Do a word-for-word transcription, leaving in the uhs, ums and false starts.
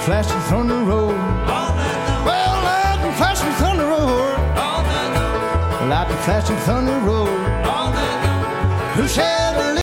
flashing thunder roll. Well, lightning flashing thunder roll. Lightning flashing thunder roll. Who shall